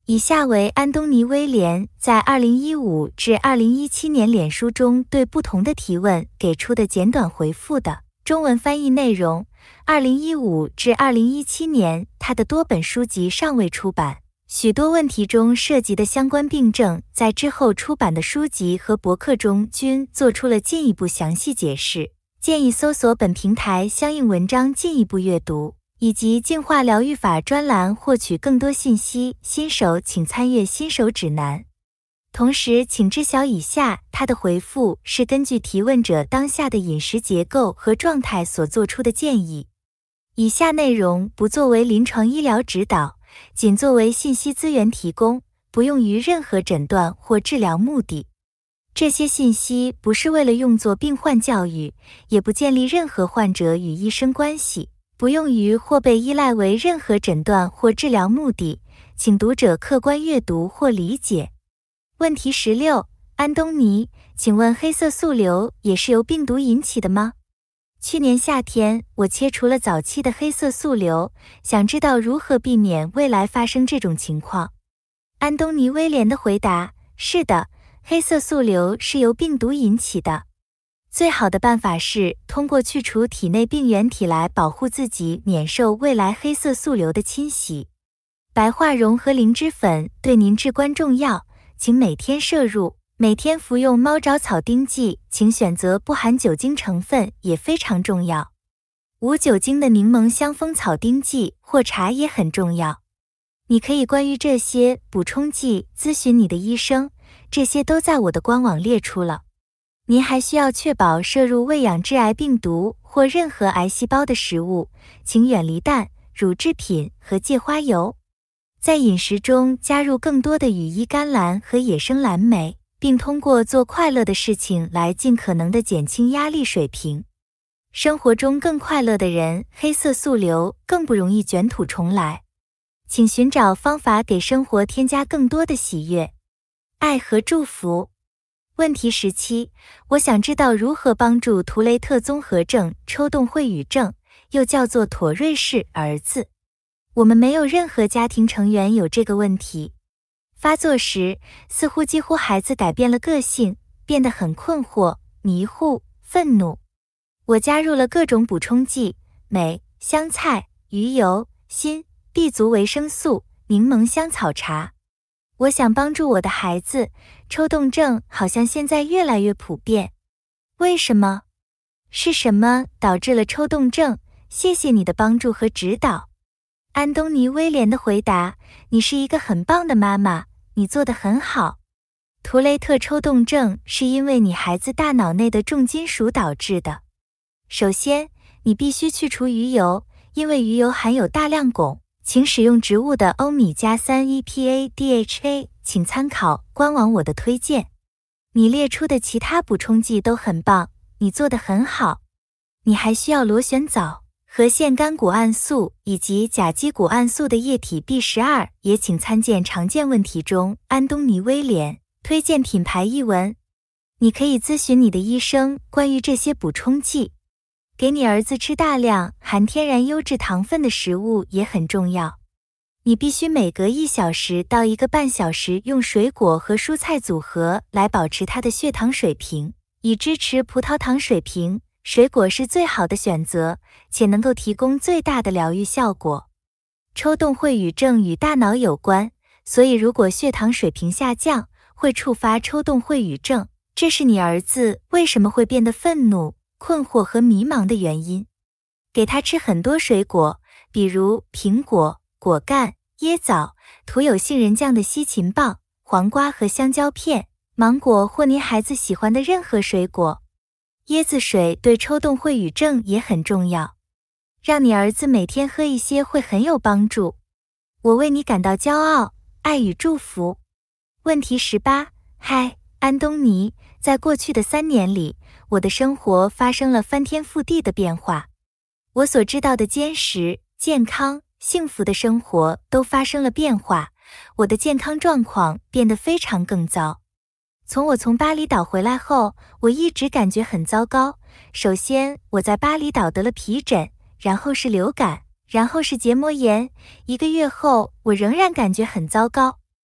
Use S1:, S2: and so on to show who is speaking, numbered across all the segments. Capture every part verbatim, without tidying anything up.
S1: 以下为安东尼·威廉在二零一五至二零一七年脸书中对不同的提问给出的简短回复的中文翻译内容。二零一五至二零一七年，他的多本书籍尚未出版，许多问题中涉及的相关病症在之后出版的书籍和博客中均做出了进一步详细解释，建议搜索本平台相应文章进一步阅读。以及净化疗愈法专栏获取更多信息，新手请参阅新手指南。同时，请知晓以下他的回复是根据提问者当下的饮食结构和状态所做出的建议。以下内容不作为临床医疗指导，仅作为信息资源提供，不用于任何诊断或治疗目的。这些信息不是为了用作病患教育，也不建立任何患者与医生关系。不用于或被依赖为任何诊断或治疗目的，请读者客观阅读或理解。问题十六，安东尼，请问黑色素瘤也是由病毒引起的吗？去年夏天，我切除了早期的黑色素瘤，想知道如何避免未来发生这种情况。安东尼·威廉的回答：是的，黑色素瘤是由病毒引起的。最好的办法是通过去除体内病原体来保护自己免受未来黑色素瘤的侵袭。白化溶和灵芝粉对您至关重要，请每天摄入。每天服用猫爪草丁剂，请选择不含酒精成分也非常重要。无酒精的柠檬香蜂草丁剂或茶也很重要。你可以关于这些补充剂咨询你的医生，这些都在我的官网列出了。您还需要确保摄入未养致癌病毒或任何癌细胞的食物，请远离蛋、乳制品和芥花油。在饮食中加入更多的羽衣甘蓝和野生蓝莓，并通过做快乐的事情来尽可能地减轻压力水平。生活中更快乐的人，黑色素瘤更不容易卷土重来。请寻找方法给生活添加更多的喜悦、爱和祝福。问题十七，我想知道如何帮助图雷特综合症抽动秽语症，又叫做妥瑞氏儿子。我们没有任何家庭成员有这个问题。发作时，似乎几乎孩子改变了个性，变得很困惑、迷糊、愤怒。我加入了各种补充剂，镁、香菜、鱼油、锌、B 族维生素、柠檬香草茶。我想帮助我的孩子，抽动症好像现在越来越普遍。为什么？是什么导致了抽动症？谢谢你的帮助和指导。安东尼·威廉的回答：你是一个很棒的妈妈，你做得很好。图雷特抽动症是因为你孩子大脑内的重金属导致的。首先，你必须去除鱼油，因为鱼油含有大量汞。请使用植物的欧米加三 E P A D H A， 请参考官网我的推荐。你列出的其他补充剂都很棒，你做得很好。你还需要螺旋藻、和腺苷谷氨素以及甲基谷氨素的液体 B 十二， 也请参见常见问题中安东尼·威廉推荐品牌一文。你可以咨询你的医生关于这些补充剂。给你儿子吃大量含天然优质糖分的食物也很重要。你必须每隔一小时到一个半小时用水果和蔬菜组合来保持他的血糖水平，以支持葡萄糖水平。水果是最好的选择，且能够提供最大的疗愈效果。抽动秽语症与大脑有关，所以如果血糖水平下降，会触发抽动秽语症。这是你儿子为什么会变得愤怒、困惑和迷茫的原因。给他吃很多水果，比如苹果、果干、椰枣、涂有杏仁酱的西芹棒、黄瓜和香蕉片、芒果或您孩子喜欢的任何水果。椰子水对抽动秽语症也很重要。让你儿子每天喝一些会很有帮助。我为你感到骄傲，爱与祝福。问题十八，嗨，安东尼，在过去的三年里，我的生活发生了翻天覆地的变化。我所知道的坚实、健康、幸福的生活都发生了变化，我的健康状况变得非常更糟。从我从巴厘岛回来后，我一直感觉很糟糕。首先，我在巴厘岛得了皮疹，然后是流感，然后是结膜炎。一个月后，我仍然感觉很糟糕。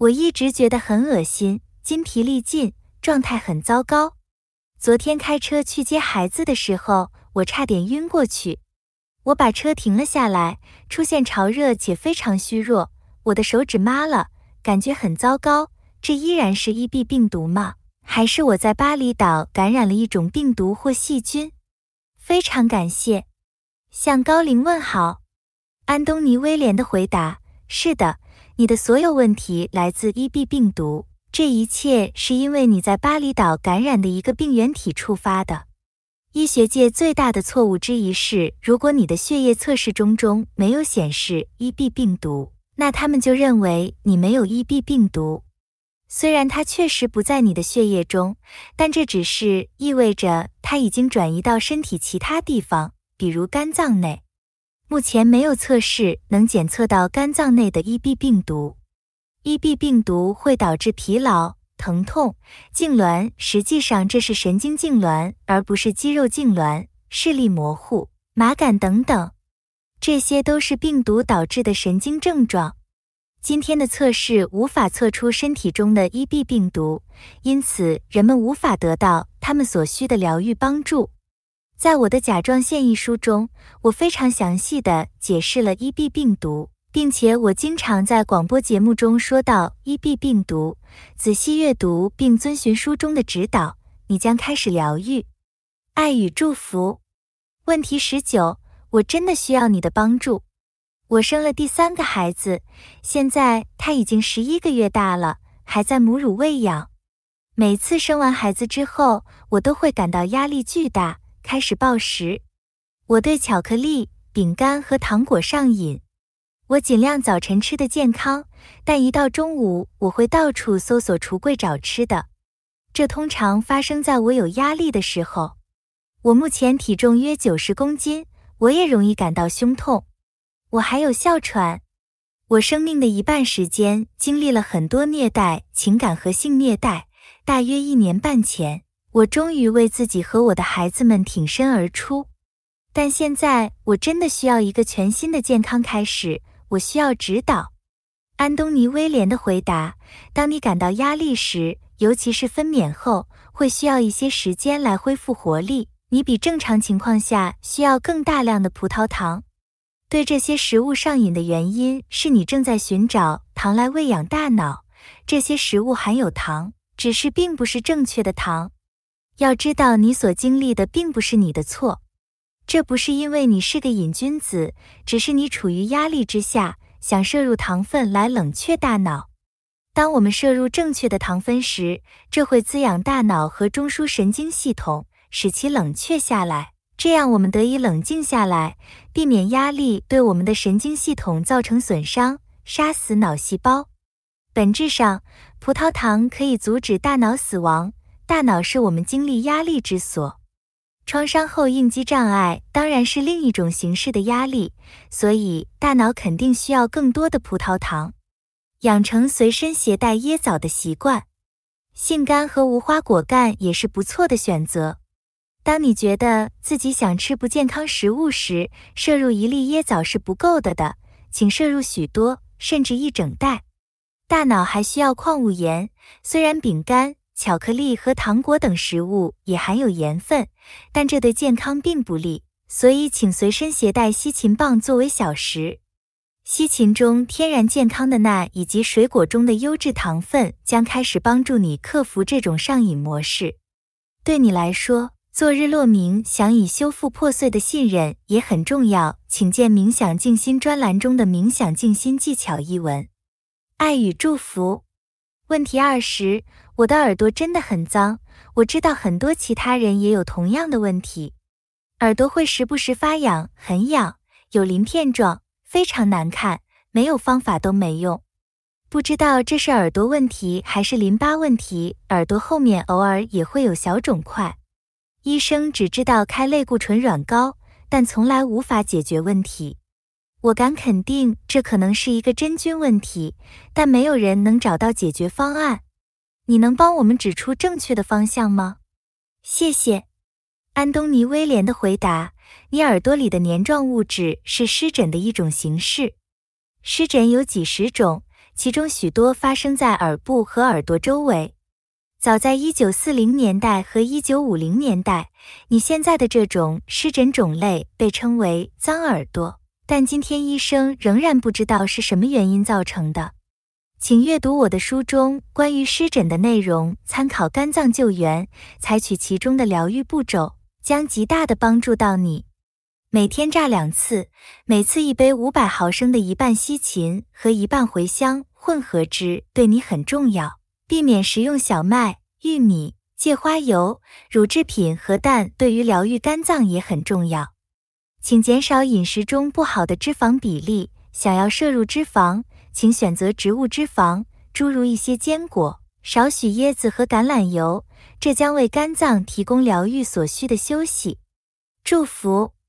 S1: 我一直觉得很恶心，筋疲力尽，状态很糟糕。昨天开车去接孩子的时候，我差点晕过去。我把车停了下来，出现潮热且非常虚弱，我的手指麻了，感觉很糟糕。这依然是 E B 病毒吗？还是我在巴厘岛感染了一种病毒或细菌？非常感谢。向高龄问好。安东尼·威廉的回答：是的，你的所有问题来自 E B 病毒，这一切是因为你在巴厘岛感染的一个病原体触发的。医学界最大的错误之一是，如果你的血液测试中中没有显示 E B 病毒，那他们就认为你没有 E B 病毒。虽然它确实不在你的血液中，但这只是意味着它已经转移到身体其他地方，比如肝脏内。目前没有测试能检测到肝脏内的 E B 病毒。E B 病毒会导致疲劳、疼痛、痉挛，实际上这是神经痉挛，而不是肌肉痉挛、视力模糊、麻感等等。这些都是病毒导致的神经症状。今天的测试无法测出身体中的 E B 病毒，因此人们无法得到他们所需的疗愈帮助。在我的甲状腺一书中，我非常详细地解释了 E B 病毒，并且我经常在广播节目中说到 E B 病毒。仔细阅读并遵循书中的指导，你将开始疗愈。爱与祝福。问题十九，我真的需要你的帮助。我生了第三个孩子，现在他已经十一个月大了，还在母乳喂养。每次生完孩子之后，我都会感到压力巨大，开始暴食。我对巧克力、饼干和糖果上瘾。我尽量早晨吃的健康，但一到中午，我会到处搜索橱柜找吃的。这通常发生在我有压力的时候。我目前体重约九十公斤，我也容易感到胸痛。我还有哮喘。我生命的一半时间经历了很多虐待、情感和性虐待。大约一年半前，我终于为自己和我的孩子们挺身而出。但现在我真的需要一个全新的健康开始，我需要指导。安东尼·威廉的回答：当你感到压力时，尤其是分娩后，会需要一些时间来恢复活力。你比正常情况下需要更大量的葡萄糖。对这些食物上瘾的原因是你正在寻找糖来喂养大脑。这些食物含有糖，只是并不是正确的糖。要知道，你所经历的并不是你的错。这不是因为你是个瘾君子，只是你处于压力之下，想摄入糖分来冷却大脑。当我们摄入正确的糖分时，这会滋养大脑和中枢神经系统，使其冷却下来，这样我们得以冷静下来，避免压力对我们的神经系统造成损伤，杀死脑细胞。本质上，葡萄糖可以阻止大脑死亡，大脑是我们经历压力之所。创伤后应激障碍当然是另一种形式的压力，所以大脑肯定需要更多的葡萄糖。养成随身携带椰枣的习惯。杏干和无花果干也是不错的选择。当你觉得自己想吃不健康食物时，摄入一粒椰枣是不够的的，请摄入许多，甚至一整袋。大脑还需要矿物盐，虽然饼干、巧克力和糖果等食物也含有盐分，但这对健康并不利，所以请随身携带西芹棒作为小食。西芹中天然健康的钠以及水果中的优质糖分将开始帮助你克服这种上瘾模式。对你来说，做日落冥想以修复破碎的信任也很重要，请见冥想静心专栏中的冥想静心技巧一文。爱与祝福。问题二十，我的耳朵真的很脏，我知道很多其他人也有同样的问题。耳朵会时不时发痒，很痒，有鳞片状，非常难看，没有方法都没用。不知道这是耳朵问题还是淋巴问题，耳朵后面偶尔也会有小肿块。医生只知道开类固醇软膏，但从来无法解决问题。我敢肯定这可能是一个真菌问题，但没有人能找到解决方案。你能帮我们指出正确的方向吗？谢谢。安东尼·威廉的回答：你耳朵里的黏状物质是湿疹的一种形式。湿疹有几十种， 其中许多发生在耳部和耳朵周围。早在一九四零年代和一九五零年代，你现在的这种湿疹种类被称为脏耳朵，但今天医生仍然不知道是什么原因造成的。请阅读我的书中关于湿疹的内容，参考肝脏救援，采取其中的疗愈步骤，将极大的帮助到你。每天榨两次，每次一杯五百毫升的一半西芹和一半茴香混合汁对你很重要。避免食用小麦、玉米、芥花油、乳制品和蛋对于疗愈肝脏也很重要。请减少饮食中不好的脂肪比例，想要摄入脂肪，请选择植物脂肪，诸如一些坚果、少许椰子和橄榄油，这将为肝脏提供疗愈所需的休息。祝福。